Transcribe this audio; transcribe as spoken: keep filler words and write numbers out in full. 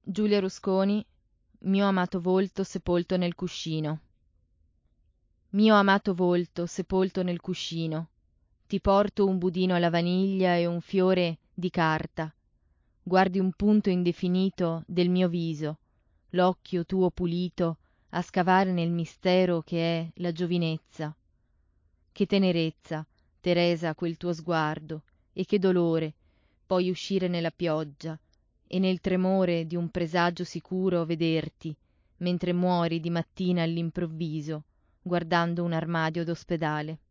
Giulia Rusconi, mio amato volto sepolto nel cuscino. Mio amato volto sepolto nel cuscino, ti porto un budino alla vaniglia e un fiore di carta. Guardi un punto indefinito del mio viso, l'occhio tuo pulito a scavare nel mistero che è la giovinezza. Che tenerezza, Teresa, quel tuo sguardo, e che dolore poi uscire nella pioggia e nel tremore di un presagio sicuro vederti mentre muori di mattina all'improvviso guardando un armadio d'ospedale.